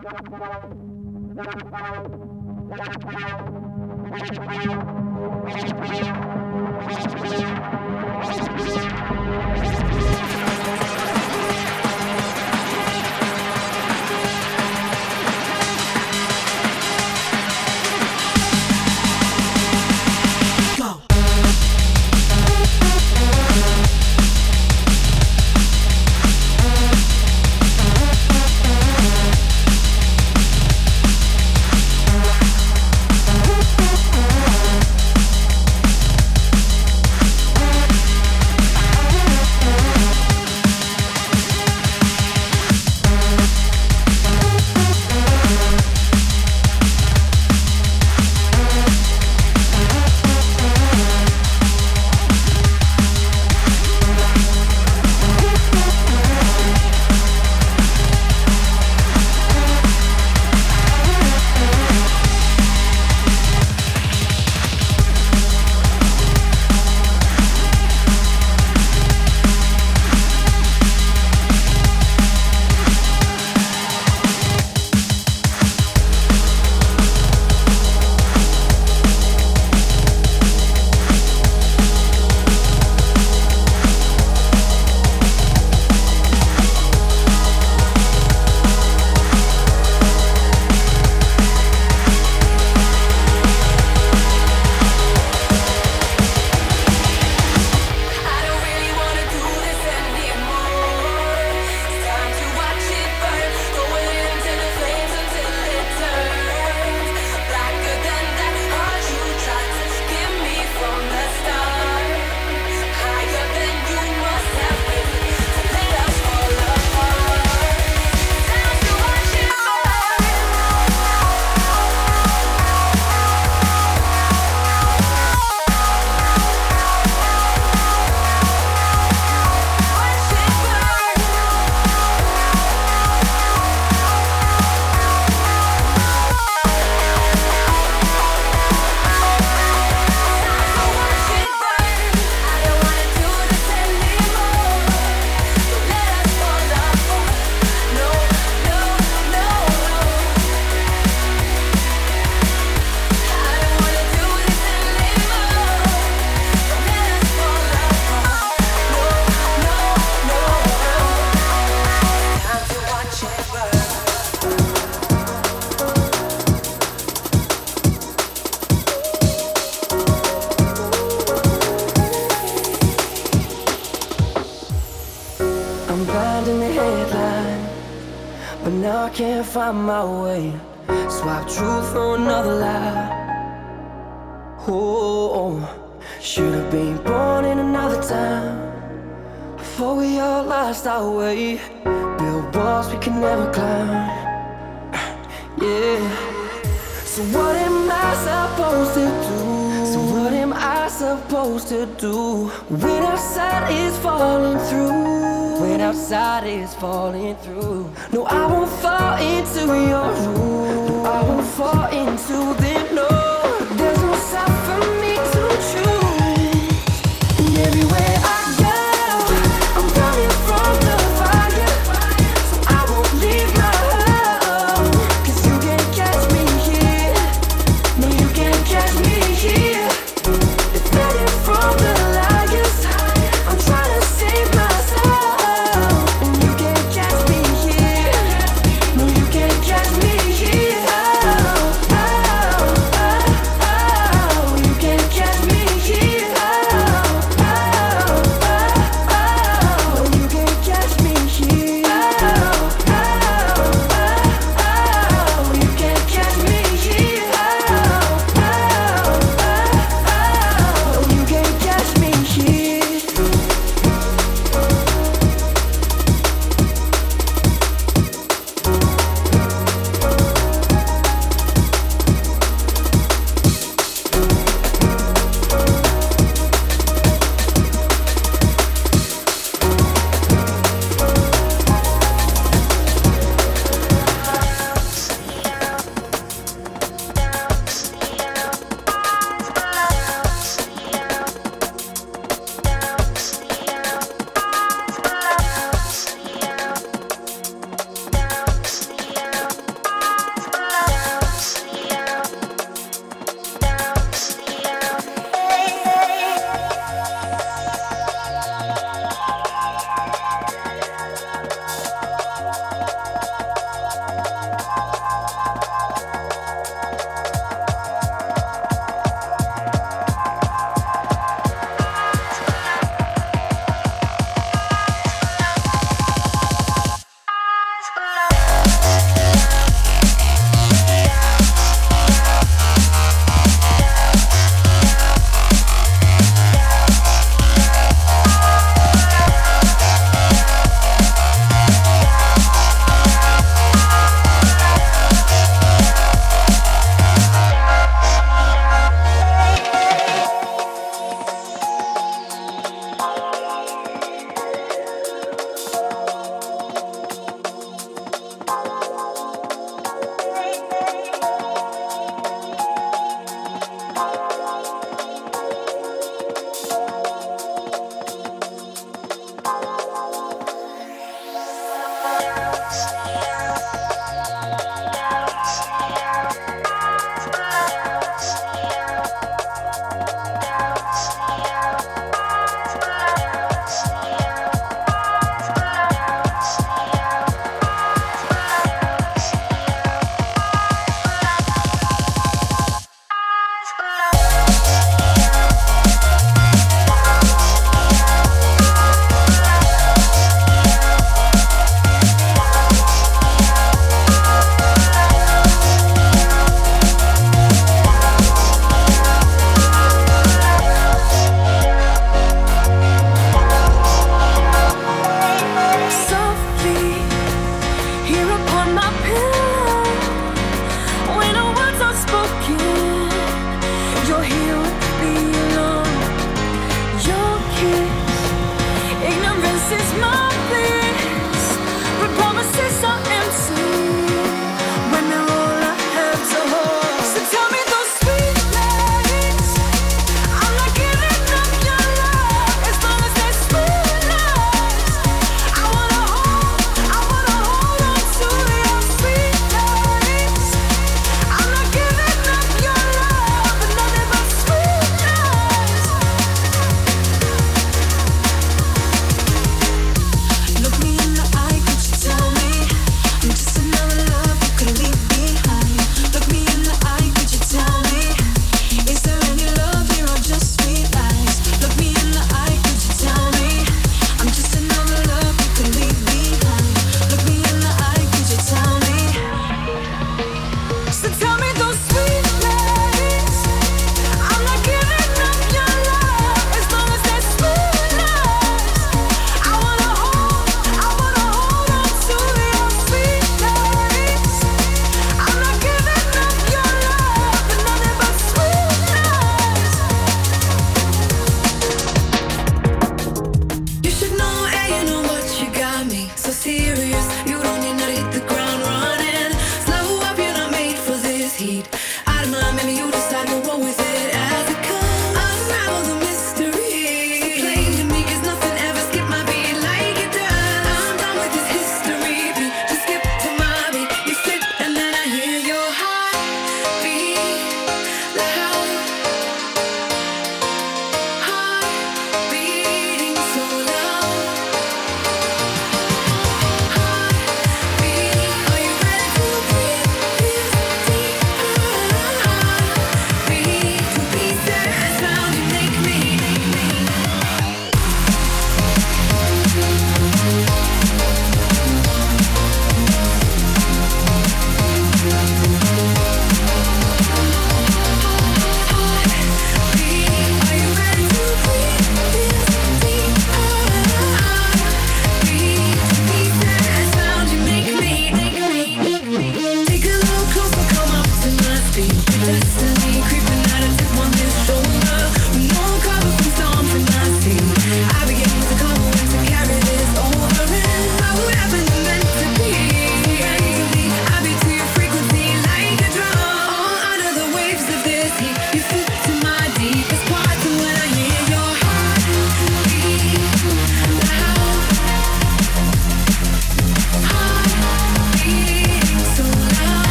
Can't find my way. Swap truth for another lie. Oh, should have been born in another time. Before we all lost our way. Build walls we can never climb. Yeah. So what am I supposed to do? So what am I supposed to do when outside is falling through? When outside is falling through. No, I won't fall into your room. No, I won't fall into them. No, there's no side for me to choose. And everywhere I go, I'm running from the fire. So I won't leave my home. 'Cause you can't catch me here. No, you can't catch me here. Defending from the liars. I'm trying to save myself.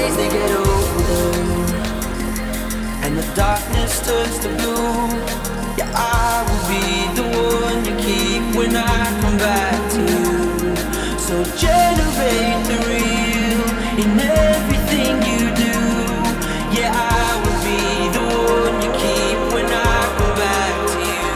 days they get older and the darkness turns to blue, yeah, I will be the one you keep when I come back to you. So generate the real in everything you do, yeah, I will be the one you keep when I come back to you.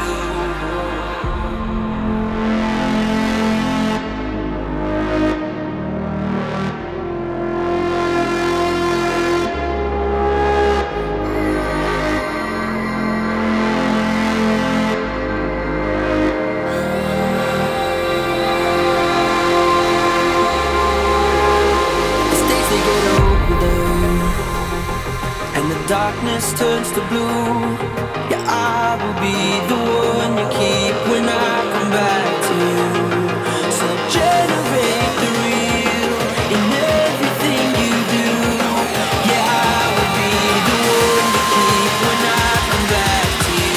Darkness turns to blue, yeah, I will be the one you keep when I come back to you. So generate the real in everything you do, yeah, I will be the one you keep when I come back to you.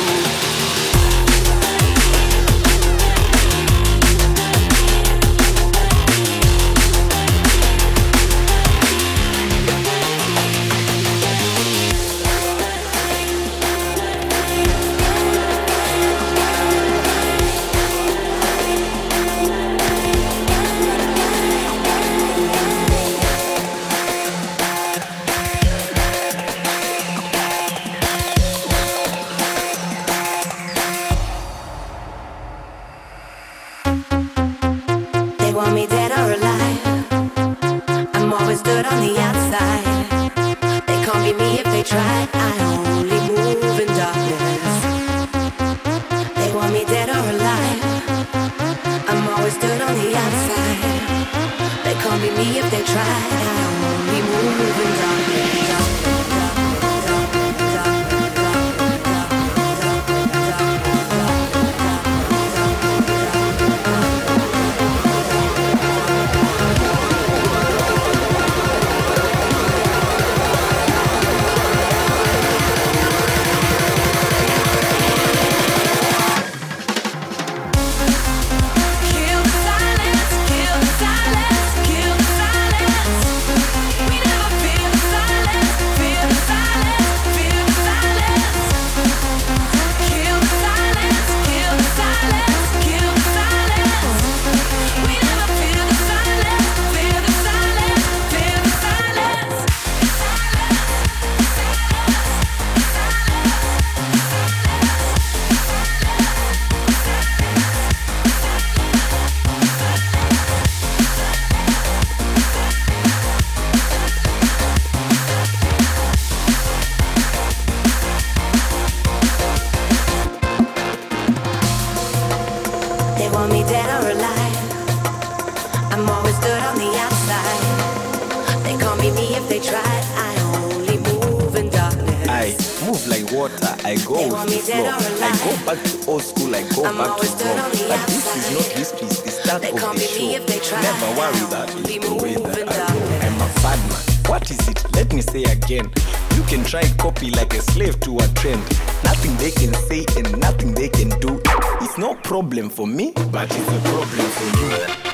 Want me dead or alive? I'm always stood on the outside. They can't be me if they try. I only move in darkness. They want me dead or alive. I'm always stood on the outside. They can't be me if they try. I only move in darkness. They want me dead or alive. I'm always stood on the outside. They can't be me if they try. I only move in darkness. I move like water. I go with the flow. I go back to old school. I go back to home. But this is not history. It's the start of the show. Never worry that it's the way that I go. I'm a bad man. What is it? Let me say again. You can try copy like a slave to a trend. Nothing they can say and nothing they can do. It's no problem for me, but it's a problem for you.